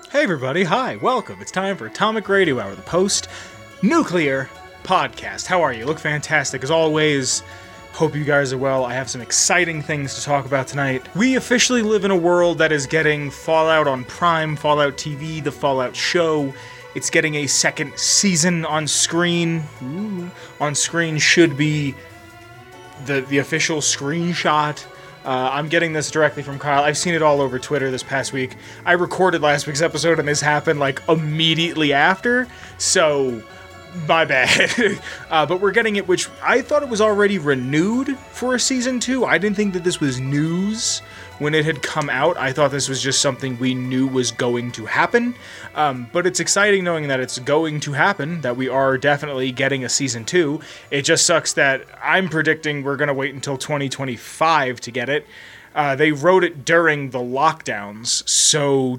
Hey everybody, hi, welcome. It's time for Atomic Radio Hour, the post-nuclear podcast. How are you? Look fantastic as always. Hope you guys are well. I have some exciting things to talk about tonight. We officially live in a world that is getting Fallout on Prime, Fallout TV, the Fallout show. It's getting a second season on screen. On screen should be the official screenshot. I'm getting this directly from Kyle. I've seen it all over Twitter this past week. I recorded last week's episode and this happened like immediately after, so my bad. But we're getting it, which I thought it was already renewed for a season 2. I didn't think that this was news when it had come out. I thought this was just something we knew was going to happen. But it's exciting knowing that it's going to happen, that we are definitely getting a season 2. It just sucks that I'm predicting we're going to wait until 2025 to get it. They wrote it during the lockdowns, so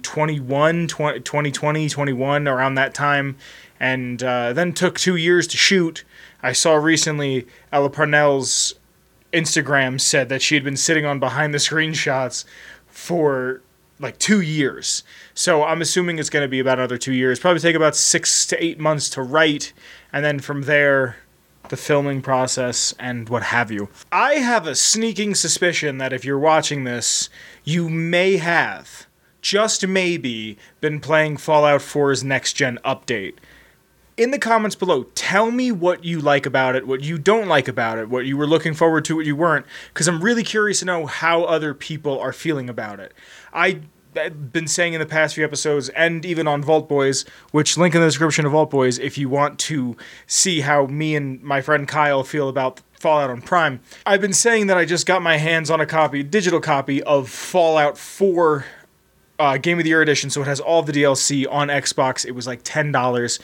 2020, 21, around that time, and then took 2 years to shoot. I saw recently Ella Parnell's Instagram said that she had been sitting on behind the screenshots for like 2 years. So I'm assuming it's going to be about another 2 years. Probably take about 6 to 8 months to write, and then from there, the filming process and what have you. I have a sneaking suspicion that if you're watching this, you may have, just maybe, been playing Fallout 4's Next Gen update. In the comments below, tell me what you like about it, what you don't like about it, what you were looking forward to, what you weren't, because I'm really curious to know how other people are feeling about it. I've been saying in the past few episodes, and even on Vault Boys, which link in the description of Vault Boys if you want to see how me and my friend Kyle feel about Fallout on Prime. I've been saying that I just got my hands on a digital copy of Fallout 4 Game of the Year edition, so it has all the DLC on Xbox. It was like $10.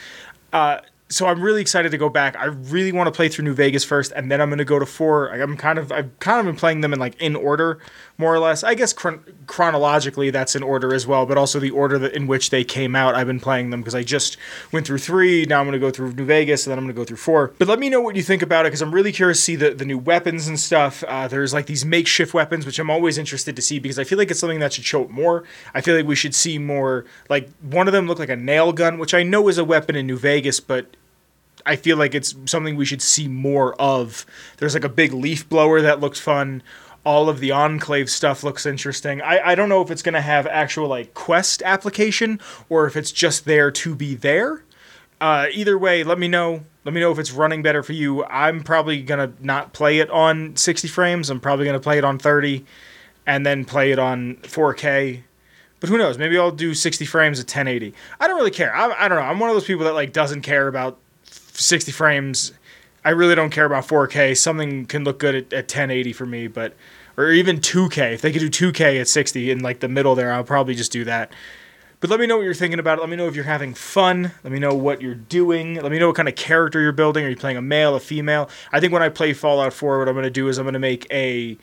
So I'm really excited to go back. I really want to play through New Vegas first, and then I'm going to go to 4. I've kind of been playing them in order, more or less. I guess chronologically that's in order as well, but also the order in which they came out. I've been playing them because I just went through 3. Now I'm going to go through New Vegas, and then I'm going to go through 4. But let me know what you think about it, because I'm really curious to see the new weapons and stuff. There's like these makeshift weapons, which I'm always interested to see, because I feel like it's something that should show up more. I feel like we should see more. Like, one of them looked like a nail gun, which I know is a weapon in New Vegas, but I feel like it's something we should see more of. There's like a big leaf blower that looks fun. All of the Enclave stuff looks interesting. I don't know if it's going to have actual like quest application or if it's just there to be there. Either way, let me know. Let me know if it's running better for you. I'm probably going to not play it on 60 frames. I'm probably going to play it on 30 and then play it on 4K. But who knows? Maybe I'll do 60 frames at 1080. I don't really care. I don't know. I'm one of those people that like doesn't care about 60 frames. I really don't care about 4K. Something can look good at 1080 for me, or even 2K. If they could do 2K at 60 in like the middle there, I'll probably just do that. But let me know what you're thinking about it. Let me know if you're having fun. Let me know what you're doing. Let me know what kind of character you're building. Are you playing a male, a female? I think when I play Fallout 4, what I'm going to do is I'm going to make a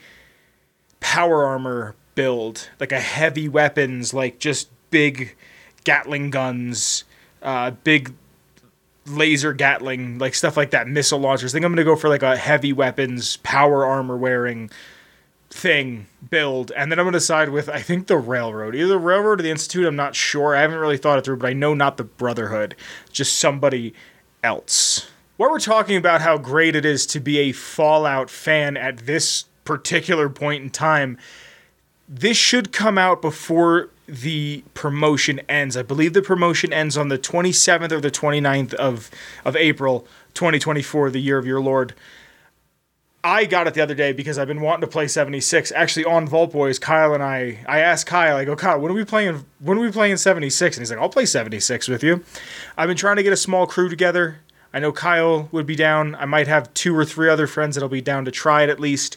power armor build, like a heavy weapons, like just big Gatling guns, big laser Gatling, like stuff like that, missile launchers. I think I'm going to go for like a heavy weapons, power armor wearing thing build, and then I'm going to side with, I think, the Railroad. Either the Railroad or the Institute, I'm not sure. I haven't really thought it through, but I know not the Brotherhood, just somebody else. While we're talking about how great it is to be a Fallout fan at this particular point in time, this should come out before the promotion ends. I believe the promotion ends on the 27th or the 29th of April 2024, the year of your Lord. I got it the other day because I've been wanting to play 76. Actually, on Vault Boys, Kyle and I asked Kyle, I go, Kyle, when are we playing 76? And he's like, I'll play 76 with you. I've been trying to get a small crew together. I know Kyle would be down. I might have 2 or 3 other friends that'll be down to try it at least,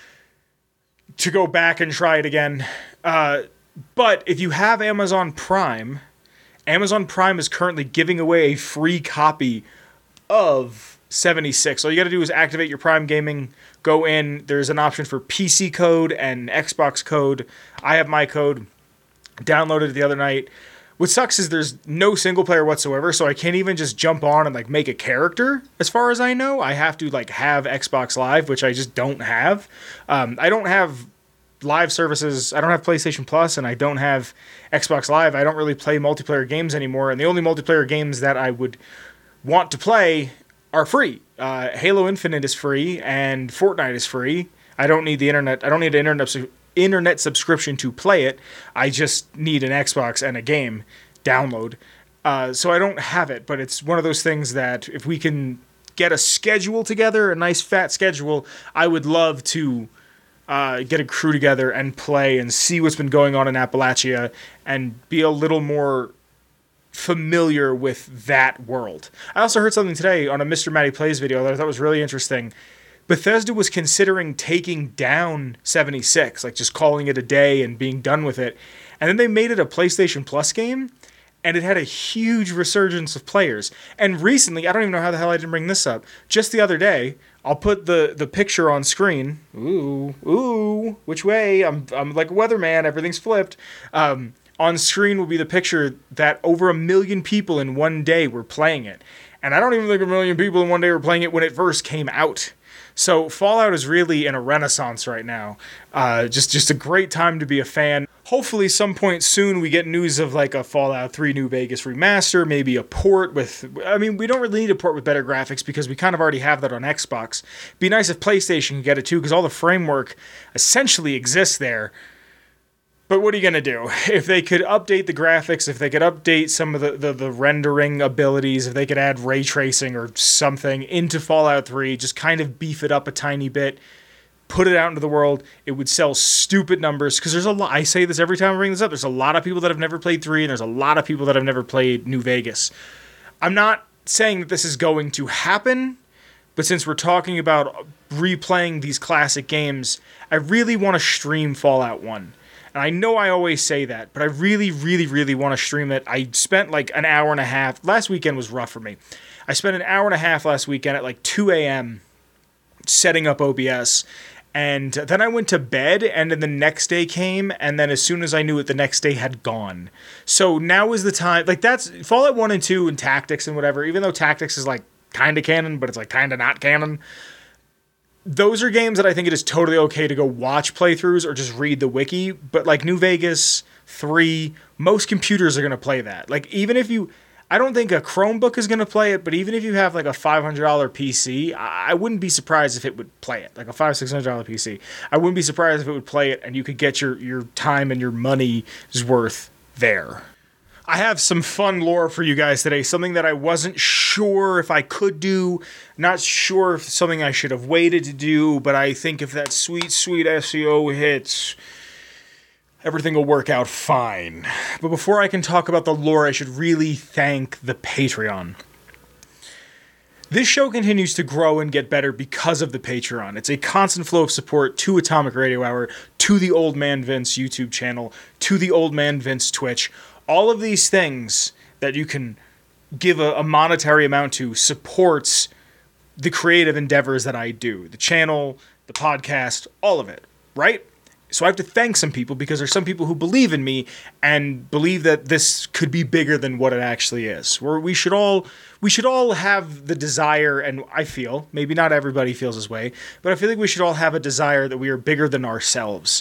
to go back and try it again. But if you have Amazon Prime is currently giving away a free copy of 76. All you got to do is activate your Prime Gaming, go in. There's an option for PC code and Xbox code. I have my code. Downloaded it the other night. What sucks is there's no single player whatsoever, so I can't even just jump on and like make a character. As far as I know, I have to like have Xbox Live, which I just don't have. I don't have live services. I don't have PlayStation Plus and I don't have Xbox Live. I don't really play multiplayer games anymore. And the only multiplayer games that I would want to play are free. Halo Infinite is free and Fortnite is free. I don't need the internet. I don't need an internet subscription to play it. I just need an Xbox and a game download. So I don't have it, but it's one of those things that if we can get a schedule together, a nice fat schedule, I would love to get a crew together and play and see what's been going on in Appalachia and be a little more familiar with that world. I also heard something today on a Mr. Matty Plays video that I thought was really interesting. Bethesda was considering taking down 76, like just calling it a day and being done with it. And then they made it a PlayStation Plus game, and it had a huge resurgence of players. And recently, I don't even know how the hell I didn't bring this up, just the other day, I'll put the picture on screen. Ooh, which way? I'm like a weatherman, everything's flipped. On screen will be the picture that over 1 million people in one day were playing it. And I don't even think 1 million people in one day were playing it when it first came out. So Fallout is really in a renaissance right now. Just a great time to be a fan. Hopefully some point soon we get news of like a Fallout 3 New Vegas remaster, maybe a port with... I mean, we don't really need a port with better graphics because we kind of already have that on Xbox. It'd be nice if PlayStation could get it too because all the framework essentially exists there. But what are you going to do? If they could update the graphics, if they could update some of the rendering abilities, if they could add ray tracing or something into Fallout 3, just kind of beef it up a tiny bit, put it out into the world, it would sell stupid numbers. Because there's a lot, I say this every time I bring this up, there's a lot of people that have never played 3, and there's a lot of people that have never played New Vegas. I'm not saying that this is going to happen, but since we're talking about replaying these classic games, I really want to stream Fallout 1. And I know I always say that, but I really, really, really want to stream it. I spent like an hour and a half. Last weekend was rough for me. I spent an hour and a half last weekend at like 2 a.m. setting up OBS. And then I went to bed, and then the next day came, and then as soon as I knew it, the next day had gone. So now is the time. Like, that's Fallout 1 and 2 and Tactics and whatever, even though Tactics is like kind of canon, but it's like kind of not canon. Those are games that I think it is totally okay to go watch playthroughs or just read the wiki. But like New Vegas 3, most computers are going to play that. Like even if you, I don't think a Chromebook is going to play it, but even if you have like a $500 PC, I wouldn't be surprised if it would play it. Like a $500-$600 PC. I wouldn't be surprised if it would play it and you could get your time and your money's worth there. I have some fun lore for you guys today, something that I wasn't sure if I could do, not sure if something I should have waited to do, but I think if that sweet, sweet SEO hits, everything will work out fine. But before I can talk about the lore, I should really thank the Patreon. This show continues to grow and get better because of the Patreon. It's a constant flow of support to Atomic Radio Hour, to the Old Man Vince YouTube channel, to the Old Man Vince Twitch. All of these things that you can give a monetary amount to supports the creative endeavors that I do. The channel, the podcast, all of it, right? So I have to thank some people because there's some people who believe in me and believe that this could be bigger than what it actually is. Where we should all have the desire, and I feel, maybe not everybody feels this way, but I feel like we should all have a desire that we are bigger than ourselves.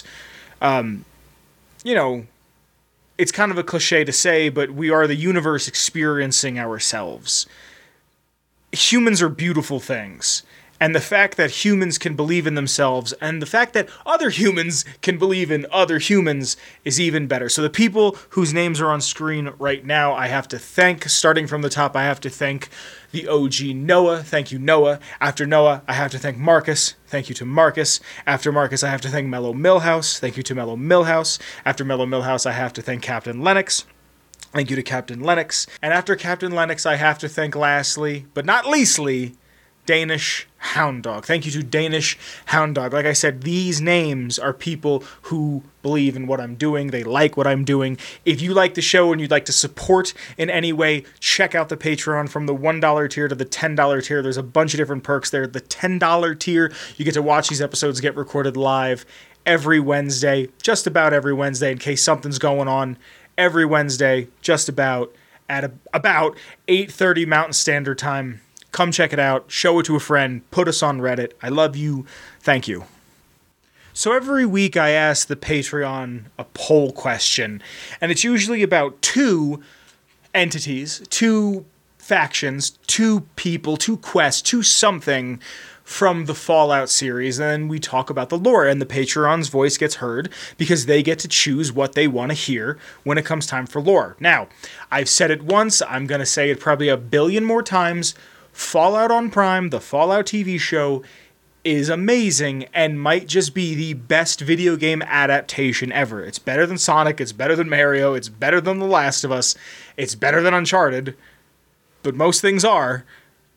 It's kind of a cliche to say, but we are the universe experiencing ourselves. Humans are beautiful things. And the fact that humans can believe in themselves and the fact that other humans can believe in other humans is even better. So the people whose names are on screen right now, I have to thank. Starting from the top, I have to thank the OG Noah. Thank you, Noah. After Noah, I have to thank Marcus. Thank you to Marcus. After Marcus, I have to thank Mellow Millhouse. Thank you to Mellow Millhouse. After Mellow Millhouse, I have to thank Captain Lennox. Thank you to Captain Lennox. And after Captain Lennox, I have to thank lastly, but not leastly, Danish Hound Dog. Thank you to Danish Hound Dog. Like I said, these names are people who believe in what I'm doing. They like what I'm doing. If you like the show and you'd like to support in any way, check out the Patreon from the $1 tier to the $10 tier. There's a bunch of different perks there. The $10 tier, you get to watch these episodes get recorded live every Wednesday, just about every Wednesday in case something's going on. Every Wednesday, just about at about 8:30 Mountain Standard Time. Come check it out, show it to a friend, put us on Reddit. I love you. Thank you. So every week I ask the Patreon a poll question, and it's usually about two entities, two factions, two people, two quests, two something from the Fallout series, and then we talk about the lore, and the Patreon's voice gets heard because they get to choose what they want to hear when it comes time for lore. Now, I've said it once, I'm going to say it probably a billion more times. Fallout on Prime, the Fallout TV show, is amazing and might just be the best video game adaptation ever. It's better than Sonic, it's better than Mario, it's better than The Last of Us, it's better than Uncharted, but most things are.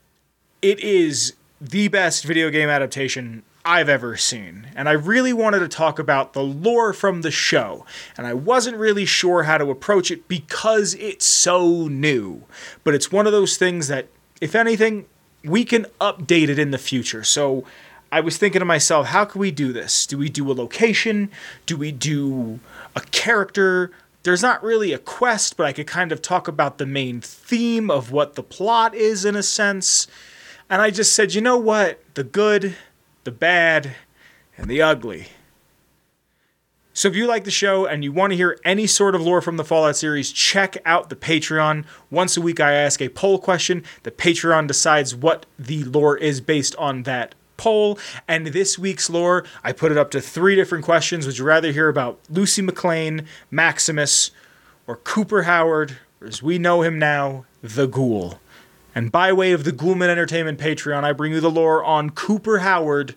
It is the best video game adaptation I've ever seen. And I really wanted to talk about the lore from the show. And I wasn't really sure how to approach it because it's so new. But it's one of those things that, if anything, we can update it in the future. So I was thinking to myself, how can we do this? Do we do a location? Do we do a character? There's not really a quest, but I could kind of talk about the main theme of what the plot is in a sense. And I just said, you know what? The good, the bad, and the ugly. So if you like the show and you want to hear any sort of lore from the Fallout series, check out the Patreon. Once a week I ask a poll question. The Patreon decides what the lore is based on that poll. And this week's lore, I put it up to 3 different questions. Would you rather hear about Lucy McLean, Maximus, or Cooper Howard, or as we know him now, the Ghoul? And by way of the Ghoulman Entertainment Patreon, I bring you the lore on Cooper Howard,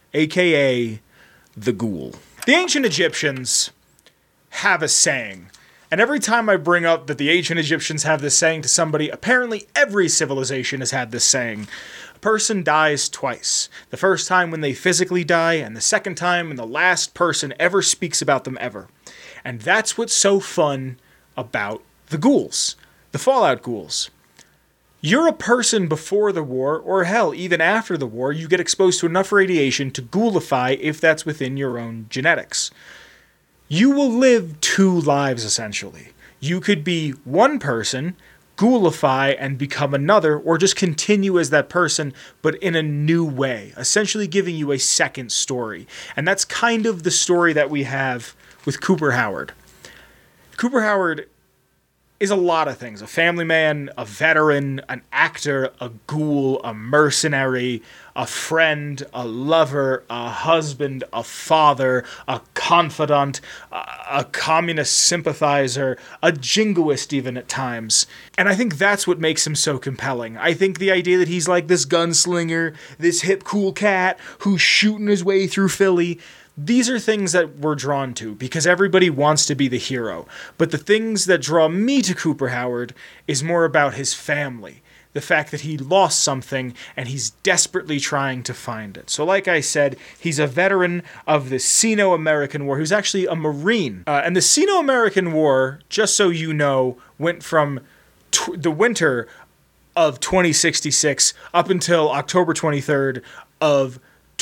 a.k.a. the Ghoul. The ancient Egyptians have a saying. And every time I bring up that the ancient Egyptians have this saying to somebody, apparently every civilization has had this saying. A person dies twice. The first time when they physically die, and the second time when the last person ever speaks about them ever. And that's what's so fun about the ghouls. The Fallout ghouls. You're a person before the war, or hell, even after the war, you get exposed to enough radiation to ghoulify if that's within your own genetics. You will live 2 lives, essentially. You could be one person, ghoulify and become another, or just continue as that person, but in a new way, essentially giving you a second story. And that's kind of the story that we have with Cooper Howard. Cooper Howard is a lot of things. A family man, a veteran, an actor, a ghoul, a mercenary, a friend, a lover, a husband, a father, a confidant, a communist sympathizer, a jingoist even at times. And I think that's what makes him so compelling. I think the idea that he's like this gunslinger, this hip cool cat who's shooting his way through Philly, these are things that we're drawn to because everybody wants to be the hero. But the things that draw me to Cooper Howard is more about his family. The fact that he lost something and he's desperately trying to find it. So like I said, he's a veteran of the Sino-American War. He was actually a Marine. And the Sino-American War, just so you know, went from the winter of 2066 up until October 23rd of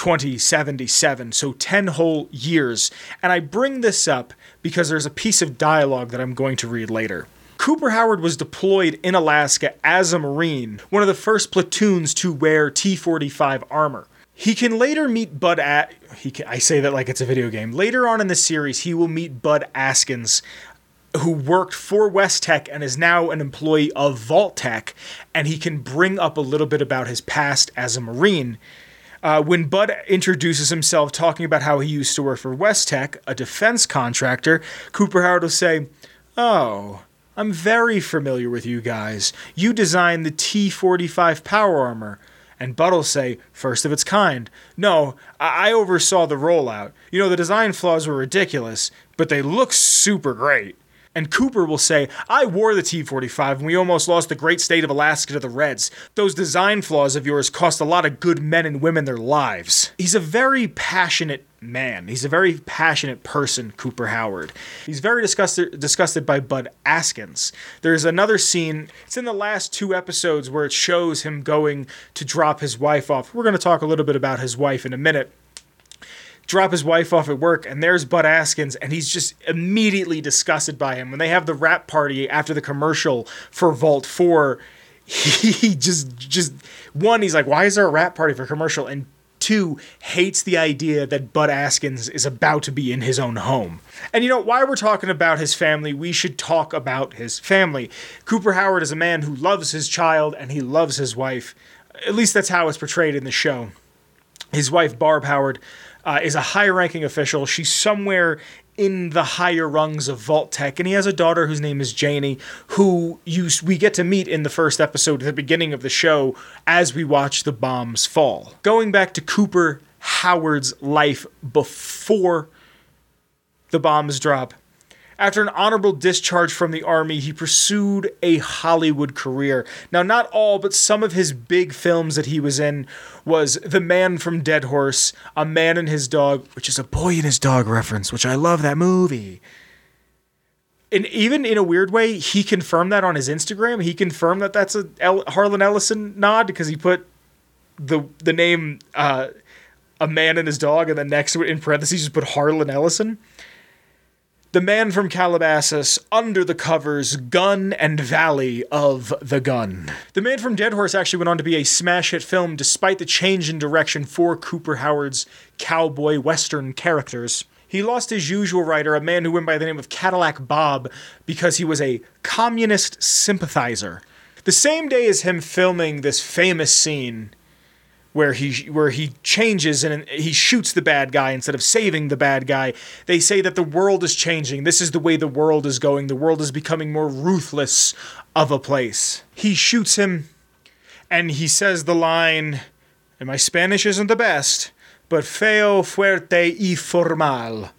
2077, so 10 whole years. And I bring this up because there's a piece of dialogue that I'm going to read later. Cooper Howard was deployed in Alaska as a Marine, one of the first platoons to wear T-45 armor. He can later meet I say that like it's a video game. Later on in the series, he will meet Bud Askins, who worked for West-Tek and is now an employee of Vault-Tec, and he can bring up a little bit about his past as a Marine. When Bud introduces himself talking about how he used to work for West-Tek, a defense contractor, Cooper Howard will say, "Oh, I'm very familiar with you guys. You designed the T-45 power armor." And Bud will say, "First of its kind. No, I oversaw the rollout. You know, the design flaws were ridiculous, but they look super great." And Cooper will say, "I wore the T-45 and we almost lost the great state of Alaska to the Reds. Those design flaws of yours cost a lot of good men and women their lives." He's a very passionate man. He's a very passionate person, Cooper Howard. He's very disgusted by Bud Askins. There's another scene, it's in the last 2 episodes, where it shows him going to drop his wife off. We're going to talk a little bit about his wife in a minute. Drop his wife off at work, and there's Bud Askins, and he's just immediately disgusted by him. When they have the rap party after the commercial for Vault 4, he just one, he's like, why is there a rap party for commercial? And too, hates the idea that Bud Askins is about to be in his own home. And while we're talking about his family, we should talk about his family. Cooper Howard is a man who loves his child and he loves his wife. At least that's how it's portrayed in the show. His wife, Barb Howard, is a high-ranking official. She's somewhere in the higher rungs of Vault-Tec, and he has a daughter whose name is Janie, who we get to meet in the first episode at the beginning of the show as we watch the bombs fall. Going back to Cooper Howard's life before the bombs drop, after an honorable discharge from the Army, he pursued a Hollywood career. Now, not all, but some of his big films that he was in was The Man from Dead Horse, A Man and His Dog, which is a Boy and His Dog reference, which I love that movie. And even in a weird way, he confirmed that on his Instagram. He confirmed that that's a Harlan Ellison nod because he put the name A Man and His Dog, and then next to it in parentheses just put Harlan Ellison. The Man from Calabasas, Under the Covers, Gun and Valley of the Gun. The Man from Dead Horse actually went on to be a smash hit film despite the change in direction for Cooper Howard's cowboy western characters. He lost his usual writer, a man who went by the name of Cadillac Bob, because he was a communist sympathizer. The same day as him filming this famous scene where he changes and he shoots the bad guy instead of saving the bad guy, they say that the world is changing. This is the way the world is going. The world is becoming more ruthless of a place. He shoots him, and he says the line, and my Spanish isn't the best, but feo, fuerte y formal,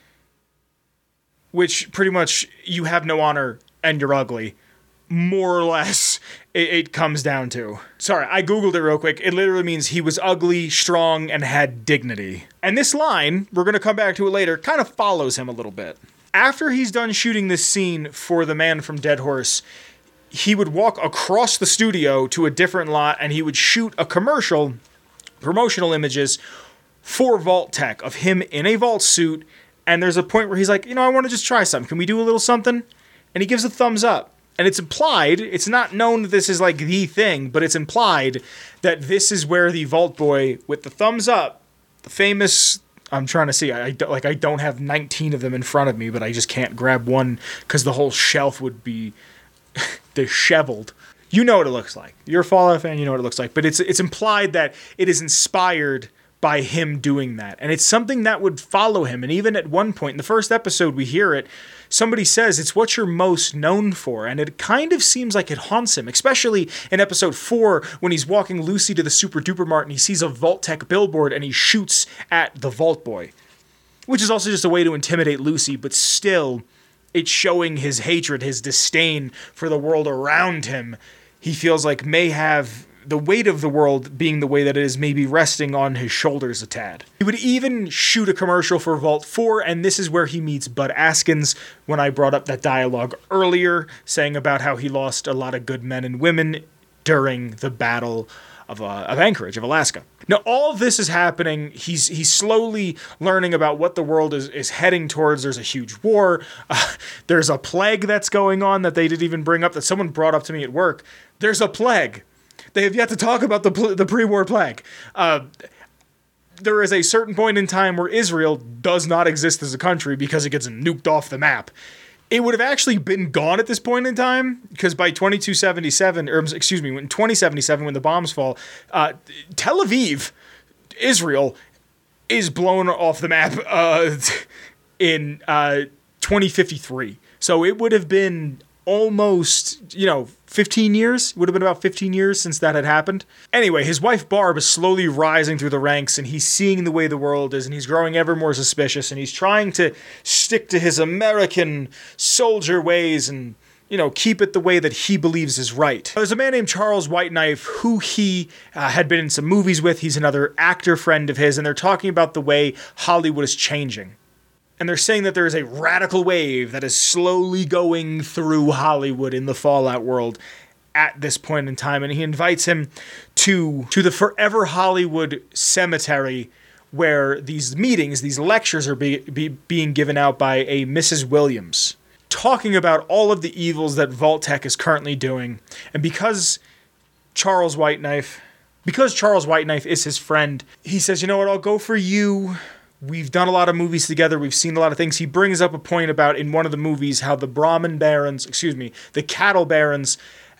which pretty much, you have no honor and you're ugly. More or less, it comes down to. Sorry, I googled it real quick. It literally means he was ugly, strong, and had dignity. And this line, we're going to come back to it later, kind of follows him a little bit. After he's done shooting this scene for The Man from Dead Horse, he would walk across the studio to a different lot and he would shoot a promotional images for Vault-Tec of him in a vault suit. And there's a point where he's like, I want to just try something. Can we do a little something? And he gives a thumbs up. And it's implied, it's not known that this is like the thing, but it's implied that this is where the Vault Boy with the thumbs up, the famous, I'm trying to see, I don't have 19 of them in front of me, but I just can't grab one because the whole shelf would be disheveled. You know what it looks like. You're a Fallout fan, you know what it looks like. But it's implied that it is inspired by him doing that. And it's something that would follow him. And even at one point, in the first episode we hear it, somebody says it's what you're most known for. And it kind of seems like it haunts him, especially in episode 4 when he's walking Lucy to the Super Duper Mart and he sees a Vault-Tec billboard and he shoots at the Vault Boy. Which is also just a way to intimidate Lucy, but still, it's showing his hatred, his disdain for the world around him. He feels like may have the weight of the world being the way that it is maybe resting on his shoulders a tad. He would even shoot a commercial for Vault 4, and this is where he meets Bud Askins when I brought up that dialogue earlier, saying about how he lost a lot of good men and women during the Battle of Anchorage, of Alaska. Now, all of this is happening. He's slowly learning about what the world is heading towards. There's a huge war. There's a plague that's going on that they didn't even bring up, that someone brought up to me at work. There's a plague. They have yet to talk about the pre-war plague. There is a certain point in time where Israel does not exist as a country because it gets nuked off the map. It would have actually been gone at this point in time, because by 2077, in 2077, when the bombs fall, Tel Aviv, Israel, is blown off the map in 2053. So it would have been almost, 15 years. It would have been about 15 years since that had happened. Anyway, his wife Barb is slowly rising through the ranks, and he's seeing the way the world is, and he's growing ever more suspicious, and he's trying to stick to his American soldier ways and, keep it the way that he believes is right. There's a man named Charles Whiteknife who he had been in some movies with. He's another actor friend of his, and they're talking about the way Hollywood is changing. And they're saying that there is a radical wave that is slowly going through Hollywood in the Fallout world at this point in time. And he invites him to the Forever Hollywood Cemetery, where these meetings, these lectures are being given out by a Mrs. Williams, talking about all of the evils that Vault-Tec is currently doing. And because Charles Whiteknife, because Charles Whiteknife is his friend, he says, you know what, I'll go for you. We've done a lot of movies together. We've seen a lot of things. He brings up a point about, in one of the movies, how the the cattle barons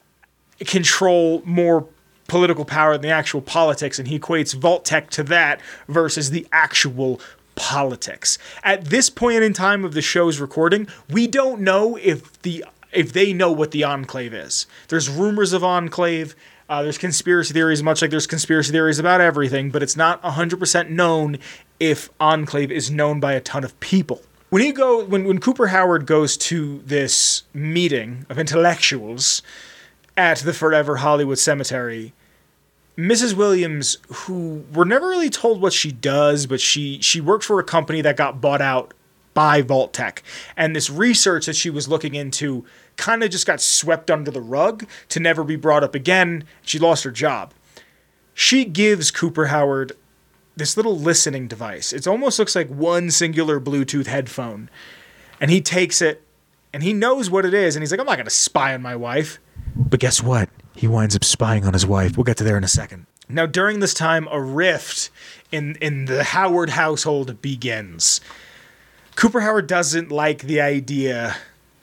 control more political power than the actual politics, and he equates Vault-Tec to that versus the actual politics. At this point in time of the show's recording, we don't know if they know what the Enclave is. There's rumors of Enclave. There's conspiracy theories, much like there's conspiracy theories about everything, but it's not 100% known if Enclave is known by a ton of people. When Cooper Howard goes to this meeting of intellectuals at the Forever Hollywood Cemetery, Mrs. Williams, who we're never really told what she does, but she worked for a company that got bought out by Vault-Tec, and this research that she was looking into kind of just got swept under the rug to never be brought up again. She lost her job. She gives Cooper Howard this little listening device. It almost looks like one singular Bluetooth headphone, and he takes it, and he knows what it is, and he's like, I'm not going to spy on my wife. But guess what? He winds up spying on his wife. We'll get to there in a second. Now, during this time, a rift in the Howard household begins. Cooper Howard doesn't like the idea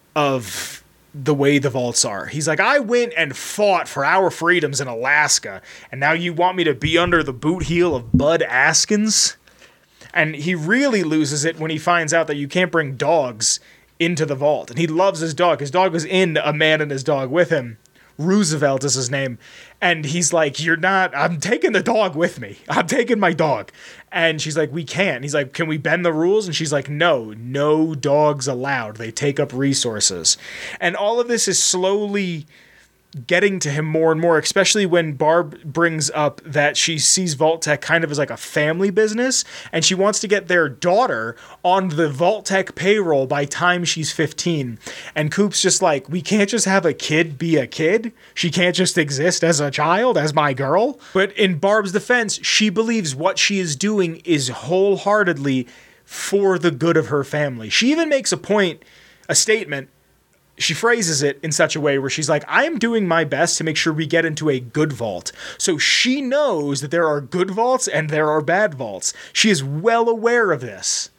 of the way the vaults are. He's like, I went and fought for our freedoms in Alaska, and now you want me to be under the boot heel of Bud Askins? And he really loses it when he finds out that you can't bring dogs into the vault. And he loves his dog. His dog was in A Man and His Dog with him. Roosevelt is his name. And he's like, I'm taking the dog with me. I'm taking my dog. And she's like, we can't. He's like, can we bend the rules? And she's like, no dogs allowed. They take up resources. And all of this is slowly getting to him more and more, especially when Barb brings up that she sees Vault-Tec kind of as like a family business, and she wants to get their daughter on the Vault-Tec payroll by time she's 15. And Coop's just like, we can't just have a kid be a kid. She can't just exist as a child, as my girl. But in Barb's defense, she believes what she is doing is wholeheartedly for the good of her family. She even makes a statement. She phrases it in such a way where she's like, I am doing my best to make sure we get into a good vault. So she knows that there are good vaults and there are bad vaults. She is well aware of this.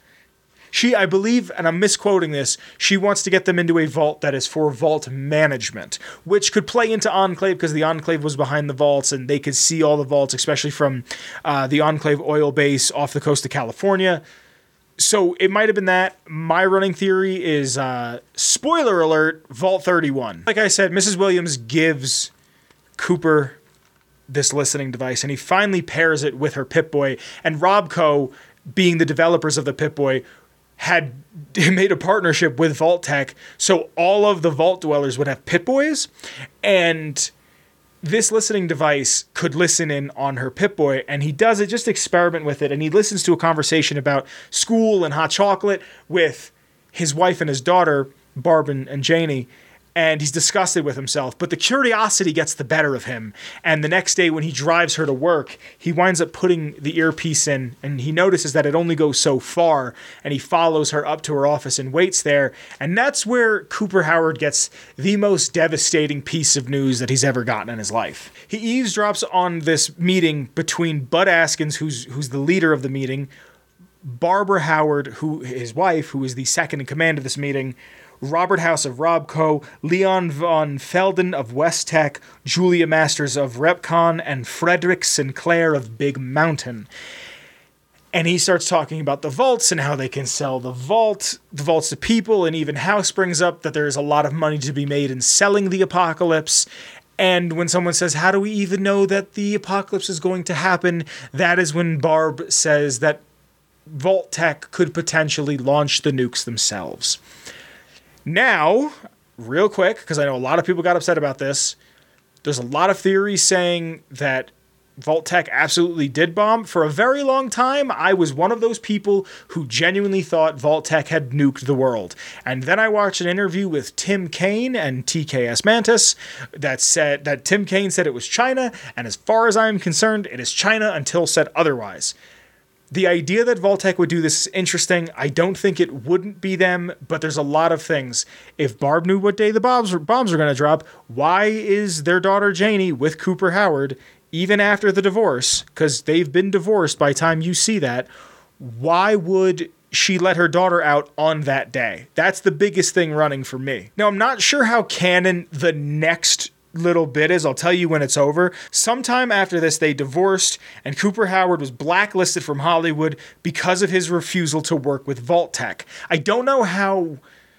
I believe, and I'm misquoting this, she wants to get them into a vault that is for vault management, which could play into Enclave because the Enclave was behind the vaults and they could see all the vaults, especially from the Enclave oil base off the coast of California. So it might have been that. My running theory is, spoiler alert, Vault 31. Like I said, Mrs. Williams gives Cooper this listening device, and he finally pairs it with her Pip-Boy. And Robco, being the developers of the Pip-Boy, had made a partnership with Vault-Tec, so all of the Vault dwellers would have Pip-Boys, and this listening device could listen in on her Pip-Boy, and he does it, just experiment with it, and he listens to a conversation about school and hot chocolate with his wife and his daughter, Barb and Janie, and he's disgusted with himself, but the curiosity gets the better of him, and the next day when he drives her to work, he winds up putting the earpiece in, and he notices that it only goes so far, and he follows her up to her office and waits there, and that's where Cooper Howard gets the most devastating piece of news that he's ever gotten in his life. He eavesdrops on this meeting between Bud Askins, who's the leader of the meeting, Barbara Howard, his wife, who is the second in command of this meeting, Robert House of Robco, Leon von Felden of West-Tec, Julia Masters of Repcon, and Frederick Sinclair of Big Mountain. And he starts talking about the vaults and how they can sell the vaults to people, and even House brings up that there's a lot of money to be made in selling the apocalypse. And when someone says, how do we even know that the apocalypse is going to happen? That is when Barb says that Vault-Tec could potentially launch the nukes themselves. Now, real quick, because I know a lot of people got upset about this, there's a lot of theories saying that Vault-Tec absolutely did bomb. For a very long time, I was one of those people who genuinely thought Vault-Tec had nuked the world. And then I watched an interview with Tim Kaine and TKS Mantis that said that Tim Kaine said it was China, and as far as I am concerned, it is China until said otherwise. The idea that Vault-Tec would do this is interesting. I don't think it wouldn't be them, but there's a lot of things. If Barb knew what day the bombs were going to drop, why is their daughter Janie with Cooper Howard even after the divorce, because they've been divorced by the time you see that, why would she let her daughter out on that day? That's the biggest thing running for me. Now, I'm not sure how canon the next little bit is. I'll tell you when it's over. Sometime after this, they divorced, and Cooper Howard was blacklisted from Hollywood because of his refusal to work with Vault-Tec. I don't know how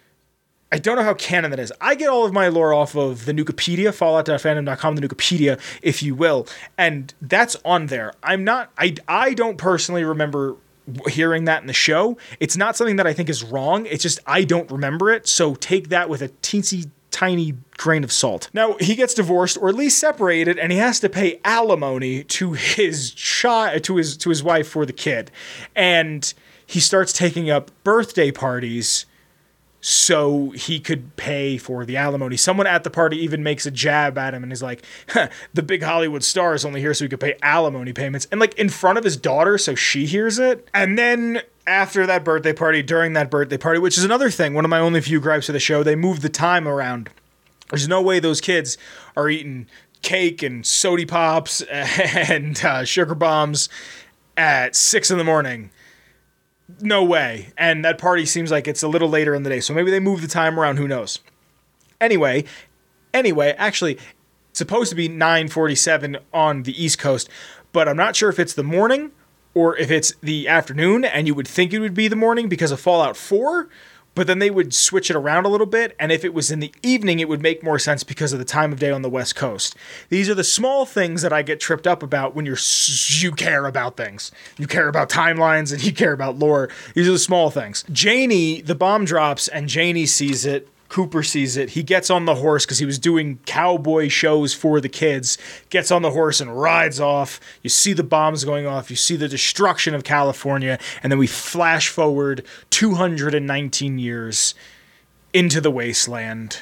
canon that is. I get all of my lore off of the Nukipedia, fallout.fandom.com, the Nukipedia, if you will, and that's on there. I don't personally remember hearing that in the show. It's not something that I think is wrong. It's just I don't remember it, so take that with a teensy tiny grain of salt. Now, he gets divorced, or at least separated, and he has to pay alimony to his to his wife for the kid. And he starts taking up birthday parties so he could pay for the alimony. Someone at the party even makes a jab at him and is like, the big Hollywood star is only here so he could pay alimony payments. And like in front of his daughter so she hears it. And then after that birthday party, during that birthday party, which is another thing, one of my only few gripes of the show, they moved the time around. There's no way those kids are eating cake and sody pops and sugar bombs at 6 a.m. No way. And that party seems like it's a little later in the day. So maybe they moved the time around. Who knows? Anyway, actually, it's supposed to be 9:47 on the East Coast, but I'm not sure if it's the morning or if it's the afternoon, and you would think it would be the morning because of Fallout 4, but then they would switch it around a little bit, and if it was in the evening, it would make more sense because of the time of day on the West Coast. These are the small things that I get tripped up about when you care about things. You care about timelines, and you care about lore. These are the small things. Janie, the bomb drops, and Janie sees it. Cooper sees it. He gets on the horse because he was doing cowboy shows for the kids. Gets on the horse and rides off. You see the bombs going off. You see the destruction of California. And then we flash forward 219 years into the wasteland.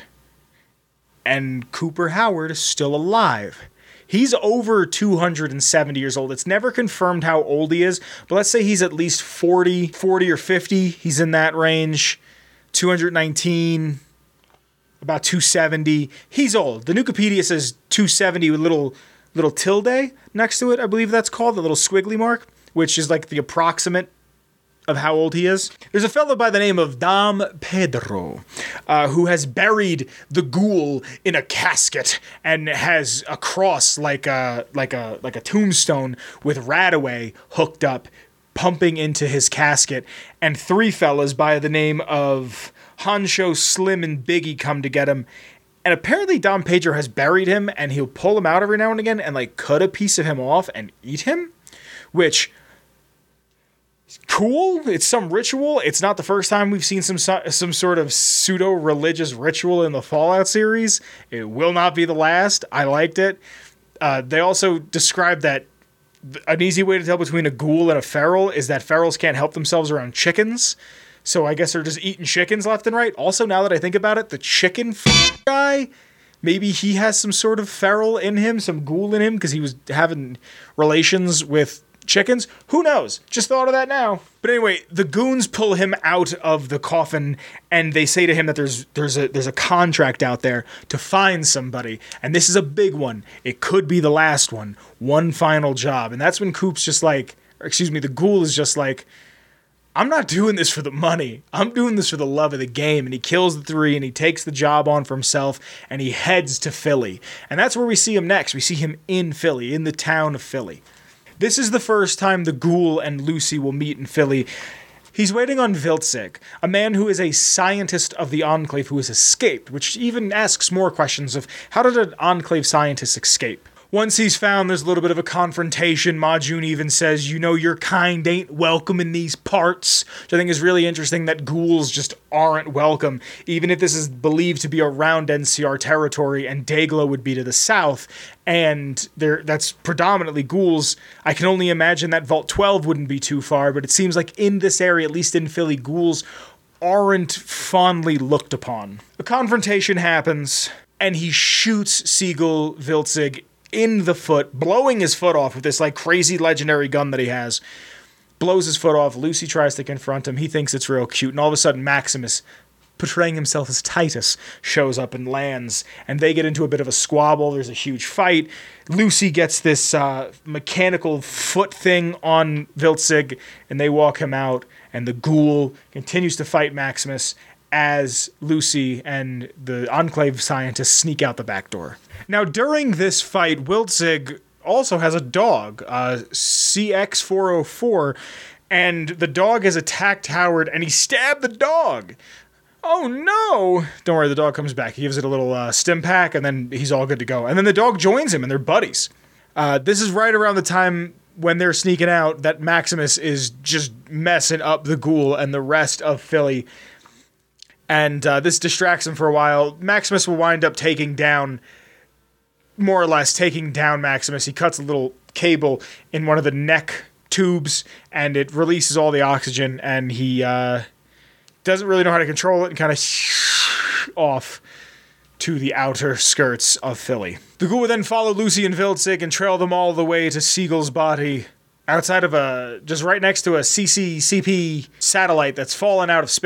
And Cooper Howard is still alive. He's over 270 years old. It's never confirmed how old he is, but let's say he's at least 40 or 50. He's in that range. 219... about 270. He's old. The Nukipedia says 270 with little tilde next to it, I believe that's called, the little squiggly mark, which is like the approximate of how old he is. There's a fellow by the name of Dom Pedro, who has buried the ghoul in a casket and has a cross like a tombstone with Radaway hooked up, pumping into his casket, and three fellas by the name of Honcho, Slim, and Biggie come to get him. And apparently Dom Pedro has buried him, and he'll pull him out every now and again and like cut a piece of him off and eat him, which is cool. It's some ritual. It's not the first time we've seen some sort of pseudo-religious ritual in the Fallout series. It will not be the last. I liked it. They also described that an easy way to tell between a ghoul and a feral is that ferals can't help themselves around chickens. So I guess they're just eating chickens left and right. Also, now that I think about it, the chicken guy, maybe he has some sort of feral in him, some ghoul in him, because he was having relations with chickens. Who knows? Just thought of that now. But anyway, the goons pull him out of the coffin, and they say to him that there's a contract out there to find somebody, and this is a big one. It could be the last one. One final job. And that's when Coop's just like, the ghoul is just like, I'm not doing this for the money. I'm doing this for the love of the game. And he kills the three, and he takes the job on for himself, and he heads to Philly. And that's where we see him next. We see him in Philly, in the town of Philly. This is the first time the ghoul and Lucy will meet in Philly. He's waiting on Viltzig, a man who is a scientist of the Enclave who has escaped, which even asks more questions of how did an Enclave scientist escape? Once he's found, there's a little bit of a confrontation. Ma June even says, your kind ain't welcome in these parts, which I think is really interesting that ghouls just aren't welcome, even if this is believed to be around NCR territory and Dayglow would be to the south, and that's predominantly ghouls. I can only imagine that Vault 12 wouldn't be too far, but it seems like in this area, at least in Philly, ghouls aren't fondly looked upon. A confrontation happens, and he shoots Siegel Viltzig in the foot, blowing his foot off with this like crazy legendary gun that he has. Blows his foot off. Lucy tries to confront him. He thinks it's real cute, and all of a sudden Maximus portraying himself as Titus, shows up and lands, and they get into a bit of a squabble. There's a huge fight. Lucy gets this mechanical foot thing on Wiltzig, and they walk him out, and the ghoul continues to fight Maximus as Lucy and the Enclave scientists sneak out the back door. Now, during this fight, Wiltzig also has a dog, CX404, and the dog has attacked Howard, and he stabbed the dog. Oh no! Don't worry, the dog comes back. He gives it a little stim pack, and then he's all good to go. And then the dog joins him, and they're buddies. This is right around the time when they're sneaking out that Maximus is just messing up the ghoul and the rest of Philly. And this distracts him for a while. Maximus will wind up more or less taking down Maximus. He cuts a little cable in one of the neck tubes, and it releases all the oxygen, and he doesn't really know how to control it and kind of off to the outer skirts of Philly. The ghoul would then follow Lucy and Wiltzig and trail them all the way to Siegel's body outside of just right next to a CCCP satellite that's fallen out of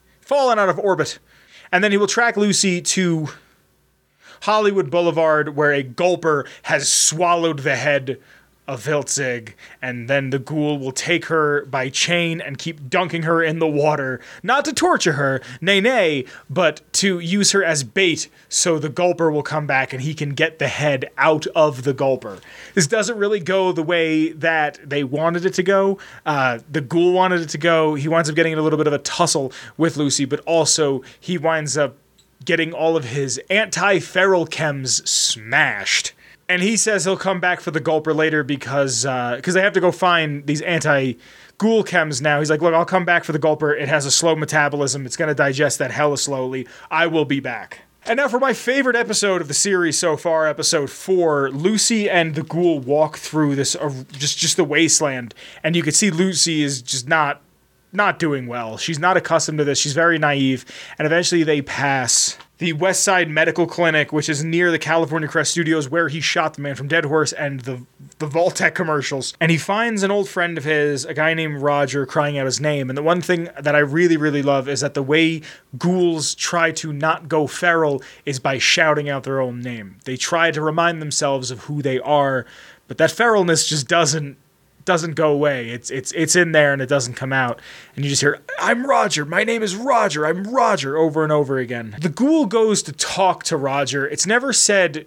orbit. And then he will track Lucy to Hollywood Boulevard, where a gulper has swallowed the head of Wiltzig, and then the ghoul will take her by chain and keep dunking her in the water, not to torture her, nay, but to use her as bait so the gulper will come back and he can get the head out of the gulper. This doesn't really go the way that they wanted it to go. The ghoul wanted it to go. He winds up getting in a little bit of a tussle with Lucy, but also he winds up getting all of his anti-feral chems smashed. And he says he'll come back for the gulper later because they have to go find these anti-ghoul chems now. He's like, look, I'll come back for the gulper. It has a slow metabolism. It's going to digest that hella slowly. I will be back. And now for my favorite episode of the series so far, episode 4, Lucy and the ghoul walk through this, just the wasteland. And you can see Lucy is just not doing well. She's not accustomed to this. She's very naive. And eventually they pass the West Side Medical Clinic, which is near the California Crest Studios, where he shot the Man from Dead Horse and the Vault-Tec commercials. And he finds an old friend of his, a guy named Roger, crying out his name. And the one thing that I really, really love is that the way ghouls try to not go feral is by shouting out their own name. They try to remind themselves of who they are, but that feralness just doesn't go away. It's in there and it doesn't come out. And you just hear, I'm Roger. My name is Roger. I'm Roger, over and over again. The ghoul goes to talk to Roger. It's never said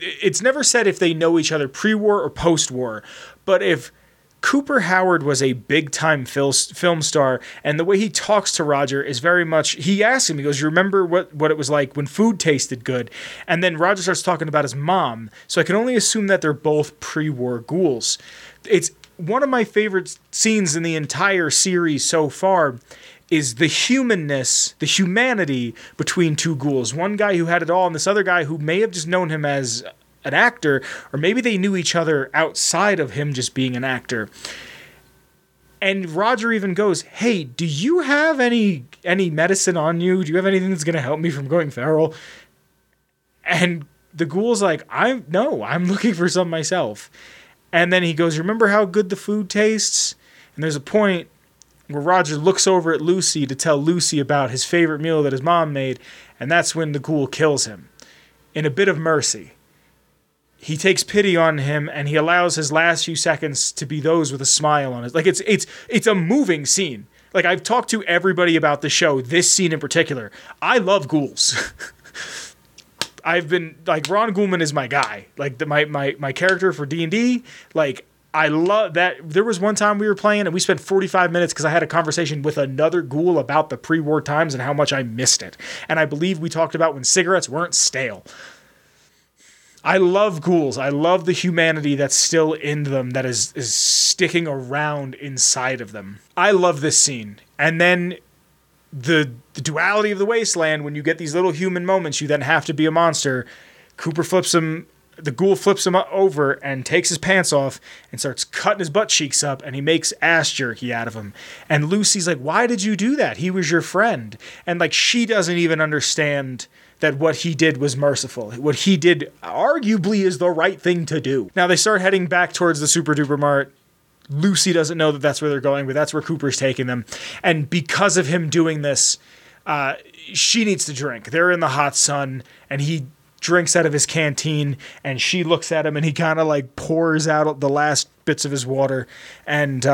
if they know each other pre-war or post-war. But if Cooper Howard was a big-time film star, and the way he talks to Roger is very much, he asks him, he goes, you remember what it was like when food tasted good? And then Roger starts talking about his mom. So I can only assume that they're both pre-war ghouls. It's one of my favorite scenes in the entire series so far is the humanness, the humanity between two ghouls. One guy who had it all and this other guy who may have just known him as an actor, or maybe they knew each other outside of him just being an actor. And Roger even goes, hey, do you have any medicine on you? Do you have anything that's going to help me from going feral? And the ghoul's like, I'm looking for some myself. And then he goes, remember how good the food tastes? And there's a point where Roger looks over at Lucy to tell Lucy about his favorite meal that his mom made, and that's when the ghoul kills him. In a bit of mercy. He takes pity on him, and he allows his last few seconds to be those with a smile on it. Like, it's a moving scene. Like, I've talked to everybody about the show, this scene in particular. I love ghouls. I've been, like, Ron Ghoulman is my guy. Like, my character for D&D, like, I love that. There was one time we were playing and we spent 45 minutes because I had a conversation with another ghoul about the pre-war times and how much I missed it. And I believe we talked about when cigarettes weren't stale. I love ghouls. I love the humanity that's still in them, that is sticking around inside of them. I love this scene. And then the duality of the wasteland, when you get these little human moments, you then have to be a monster. The ghoul flips him over and takes his pants off and starts cutting his butt cheeks up, and he makes ass jerky out of him. And Lucy's like, why did you do that? He was your friend. And like, she doesn't even understand that what he did was merciful. What he did arguably is the right thing to do. Now they start heading back towards the Super Duper Mart. Lucy doesn't know that that's where they're going, but that's where Cooper's taking them. And because of him doing this, she needs to drink. They're in the hot sun, and he drinks out of his canteen, and she looks at him, and he kind of like pours out the last bits of his water, and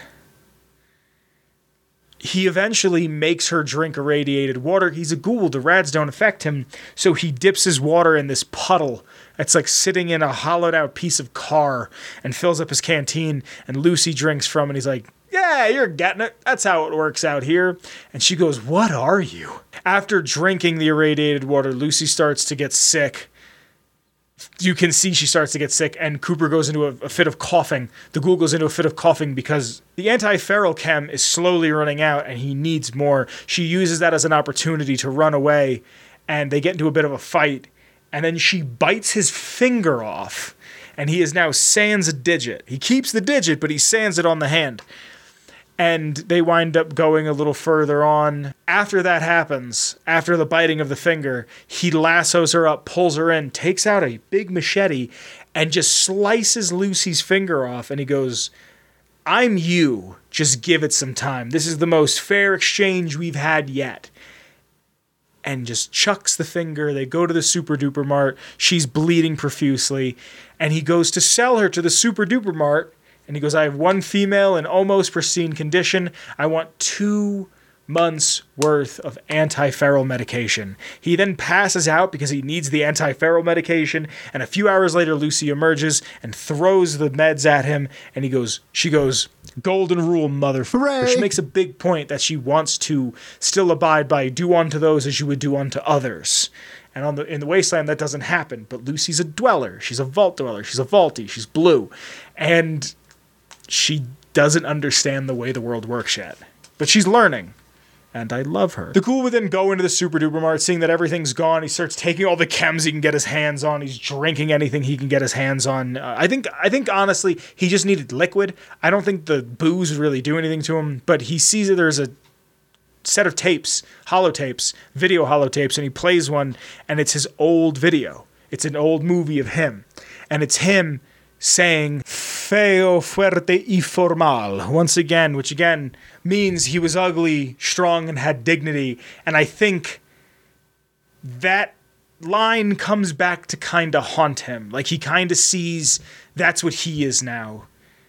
he eventually makes her drink irradiated water. He's a ghoul. The rads don't affect him, so he dips his water in this puddle that's like sitting in a hollowed out piece of car and fills up his canteen, and Lucy drinks from it, and he's like, yeah, you're getting it. That's how it works out here. And she goes, what are you? After drinking the irradiated water, Lucy starts to get sick. You can see she starts to get sick, and Cooper goes into a fit of coughing. The ghoul goes into a fit of coughing because the anti-feral chem is slowly running out, and he needs more. She uses that as an opportunity to run away, and they get into a bit of a fight, and then she bites his finger off, and he is now sans a digit. He keeps the digit, but he sans it on the hand. And they wind up going a little further on. After that happens, after the biting of the finger, he lassos her up, pulls her in, takes out a big machete, and just slices Lucy's finger off. And he goes, I'm you. Just give it some time. This is the most fair exchange we've had yet. And just chucks the finger. They go to the Super Duper Mart. She's bleeding profusely. And he goes to sell her to the Super Duper Mart. And he goes, I have one female in almost pristine condition. I want 2 months worth of anti-feral medication. He then passes out because he needs the anti-feral medication. And a few hours later, Lucy emerges and throws the meds at him. And she goes, golden rule, motherfucker. She makes a big point that she wants to still abide by do unto those as you would do unto others. And in the wasteland, that doesn't happen. But Lucy's a dweller. She's a vault dweller. She's a vaulty. She's blue. And she doesn't understand the way the world works yet. But she's learning. And I love her. The ghoul would then go into the Super Duper Mart, seeing that everything's gone. He starts taking all the chems he can get his hands on. He's drinking anything he can get his hands on. I think honestly, he just needed liquid. I don't think the booze would really do anything to him. But he sees that there's a set of tapes, holotapes, video holotapes, and he plays one, and it's his old video. It's an old movie of him. And it's him saying feo, fuerte y formal once again, which again means he was ugly, strong, and had dignity. And I think that line comes back to kind of haunt him. Like he kind of sees that's what he is now.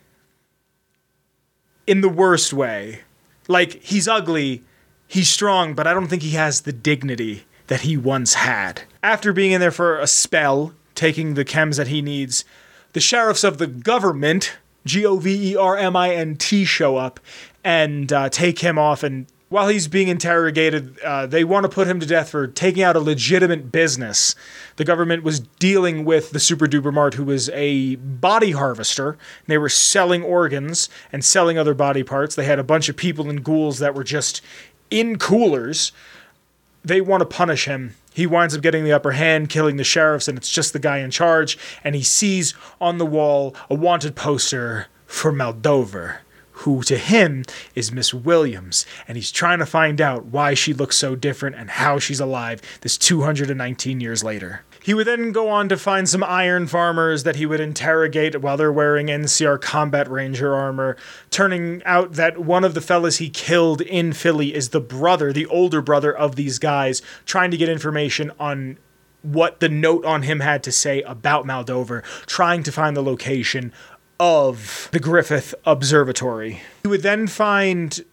In the worst way. Like he's ugly, he's strong, but I don't think he has the dignity that he once had. After being in there for a spell, taking the chems that he needs, the sheriffs of the government, Government, show up and take him off. And while he's being interrogated, they want to put him to death for taking out a legitimate business. The government was dealing with the Super Duper Mart, who was a body harvester. They were selling organs and selling other body parts. They had a bunch of people and ghouls that were just in coolers. They want to punish him. He winds up getting the upper hand, killing the sheriffs, and it's just the guy in charge. And he sees on the wall a wanted poster for Moldover, who to him is Miss Williams. And he's trying to find out why she looks so different and how she's alive this 219 years later. He would then go on to find some iron farmers that he would interrogate while they're wearing NCR Combat Ranger armor, turning out that one of the fellas he killed in Philly is the brother, the older brother of these guys, trying to get information on what the note on him had to say about Moldover, trying to find the location of the Griffith Observatory. He would then find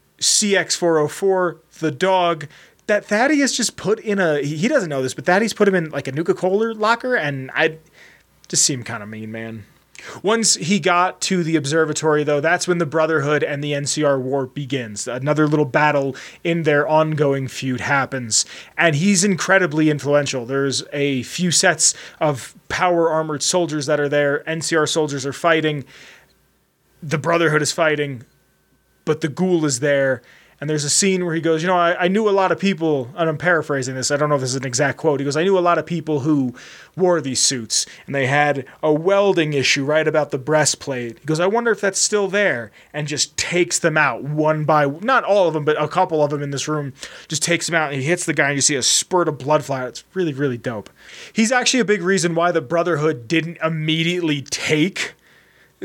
CX-404, the dog, that Thaddeus just put in he doesn't know this, but Thaddeus put him in like a Nuka-Cola locker, and I just seemed kind of mean, man. Once he got to the observatory, though, that's when the Brotherhood and the NCR war begins. Another little battle in their ongoing feud happens, and he's incredibly influential. There's a few sets of power-armored soldiers that are there. NCR soldiers are fighting. The Brotherhood is fighting, but the ghoul is there. And there's a scene where he goes, I knew a lot of people, and I'm paraphrasing this, I don't know if this is an exact quote. He goes, I knew a lot of people who wore these suits, and they had a welding issue right about the breastplate. He goes, I wonder if that's still there, and just takes them out one by, not all of them, but a couple of them in this room, just takes them out, and he hits the guy, and you see a spurt of blood fly out. It's really, really dope. He's actually a big reason why the Brotherhood didn't immediately take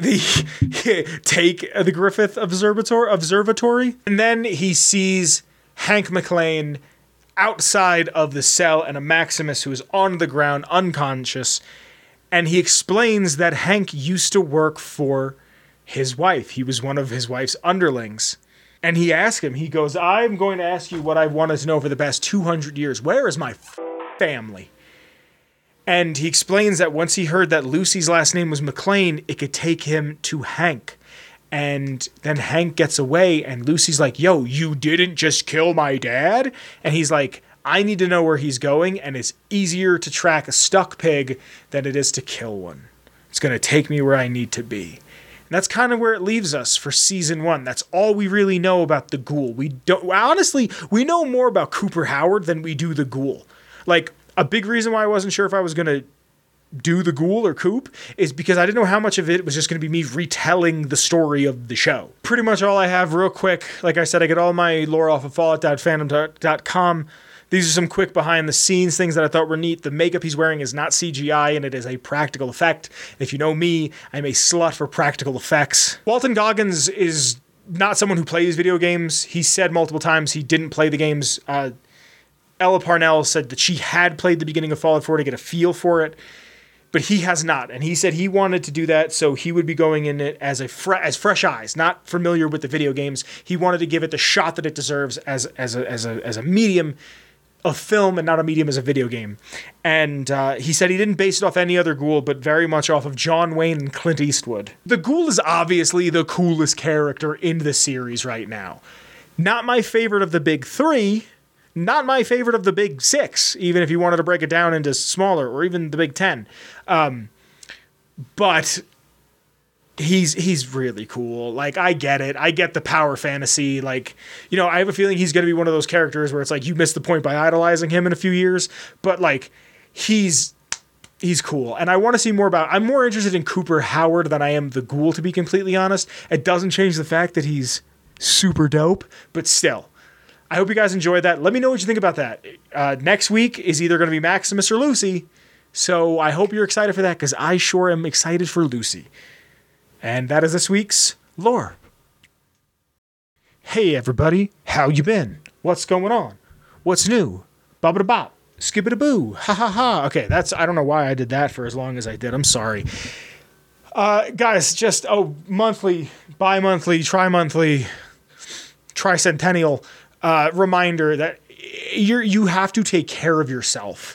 the Griffith Observatory. And then he sees Hank McClane outside of the cell and a Maximus who is on the ground unconscious. And he explains that Hank used to work for his wife. He was one of his wife's underlings. And he asked him, he goes, I'm going to ask you what I've wanted to know for the past 200 years. Where is my family? And he explains that once he heard that Lucy's last name was McClane, it could take him to Hank. And then Hank gets away and Lucy's like, yo, you didn't just kill my dad? And he's like, I need to know where he's going, and it's easier to track a stuck pig than it is to kill one. It's going to take me where I need to be. And that's kind of where it leaves us for season 1. That's all we really know about the Ghoul. We know more about Cooper Howard than we do the Ghoul. Like, a big reason why I wasn't sure if I was going to do the Ghoul or Coop is because I didn't know how much of it was just going to be me retelling the story of the show. Pretty much all I have real quick. Like I said, I get all my lore off of fallout.fandom.com. These are some quick behind the scenes things that I thought were neat. The makeup he's wearing is not CGI and it is a practical effect. If you know me, I'm a slut for practical effects. Walton Goggins is not someone who plays video games. He said multiple times he didn't play the games. Ella Parnell said that she had played the beginning of Fallout 4 to get a feel for it, but he has not. And he said he wanted to do that, so he would be going in it as fresh eyes, not familiar with the video games. He wanted to give it the shot that it deserves as a medium of film and not a medium as a video game. And he said he didn't base it off any other Ghoul, but very much off of John Wayne and Clint Eastwood. The Ghoul is obviously the coolest character in the series right now. Not my favorite of the big 3, not my favorite of the big 6, even if you wanted to break it down into smaller, or even the big 10. But he's really cool. Like, I get it. I get the power fantasy. Like, you know, I have a feeling he's going to be one of those characters where it's like you missed the point by idolizing him in a few years. But, like, he's cool. And I want to see more about... I'm more interested in Cooper Howard than I am the Ghoul, to be completely honest. It doesn't change the fact that he's super dope, but still. I hope you guys enjoyed that. Let me know what you think about that. Next week is either going to be Maximus or Lucy, so I hope you're excited for that, because I sure am excited for Lucy. And that is this week's lore. Hey everybody, how you been? What's going on? What's new? Bubba-da-bop, skibba-da-boo, ha-ha-ha. Okay, I don't know why I did that for as long as I did. I'm sorry. Guys, just monthly, bi-monthly, tri-monthly, tricentennial reminder that you have to take care of yourself.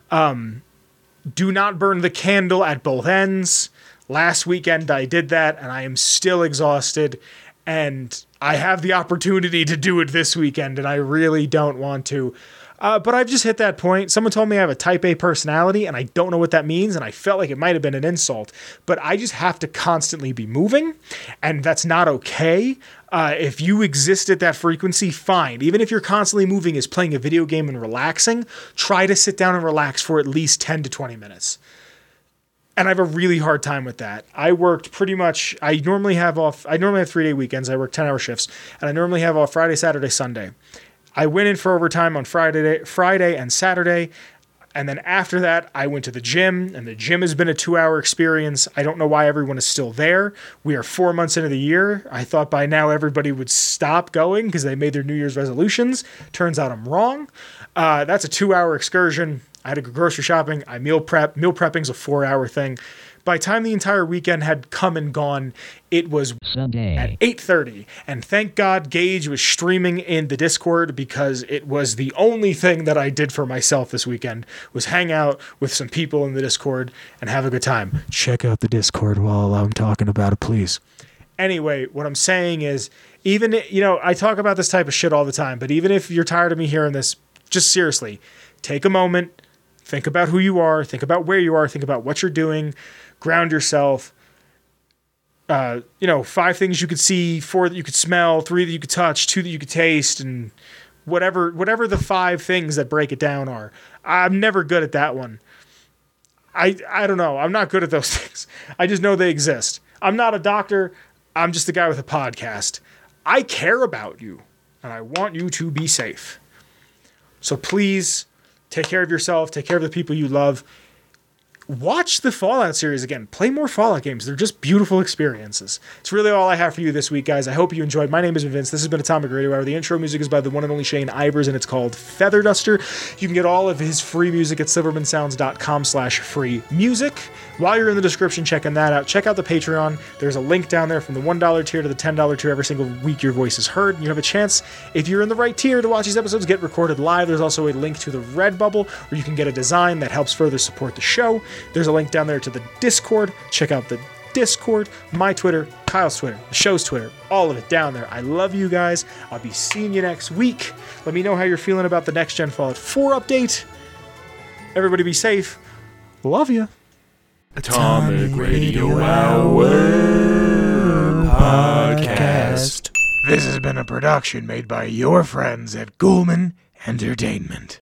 Do not burn the candle at both ends. Last weekend I did that and I am still exhausted, and I have the opportunity to do it this weekend and I really don't want to. But I've just hit that point. Someone told me I have a type A personality and I don't know what that means, and I felt like it might have been an insult, but I just have to constantly be moving, and that's not okay. If you exist at that frequency, fine. Even if you're constantly moving is playing a video game and relaxing, try to sit down and relax for at least 10 to 20 minutes. And I have a really hard time with that. I worked pretty much, I normally have 3-day weekends. I work 10-hour shifts, and I normally have off Friday, Saturday, Sunday. I went in for overtime on Friday and Saturday, and then after that, I went to the gym, and the gym has been a 2-hour experience. I don't know why everyone is still there. We are 4 months into the year. I thought by now everybody would stop going because they made their New Year's resolutions. Turns out I'm wrong. That's a 2-hour excursion. I had to go grocery shopping. I meal prep. Meal prepping's a 4-hour thing. By the time the entire weekend had come and gone, it was Sunday at 8:30. And thank God Gage was streaming in the Discord, because it was the only thing that I did for myself this weekend, was hang out with some people in the Discord and have a good time. Check out the Discord while I'm talking about it, please. Anyway, what I'm saying is, even, I talk about this type of shit all the time, but even if you're tired of me hearing this, just seriously, take a moment, think about who you are, think about where you are, think about what you're doing, ground yourself. 5 things you could see, 4 that you could smell, 3 that you could touch, 2 that you could taste, and whatever the 5 things that break it down are. I'm never good at that one. I don't know. I'm not good at those things. I just know they exist. I'm not a doctor. I'm just a guy with a podcast. I care about you, and I want you to be safe. So please take care of yourself. Take care of the people you love. watch the Fallout series again. Play more Fallout games. They're just beautiful experiences. It's really all I have for you this week, guys. I hope you enjoyed. My name is Vince. This has been Atomic Radio Hour. The intro music is by the one and only Shane Ivers, and it's called Feather Duster. You can get all of his free music at silvermansounds.com/free music. While you're in the description checking that out, check out the Patreon. There's a link down there from the $1 tier to the $10 tier. Every single week your voice is heard. You have a chance, if you're in the right tier, to watch these episodes get recorded live. There's also a link to the Redbubble where you can get a design that helps further support the show. There's a link down there to the Discord. Check out the Discord, my Twitter, Kyle's Twitter, the show's Twitter, all of it down there. I love you guys. I'll be seeing you next week. Let me know how you're feeling about the Next Gen Fallout 4 update. Everybody be safe. Love you. Atomic Radio Hour Podcast. This has been a production made by your friends at Ghoulman Entertainment.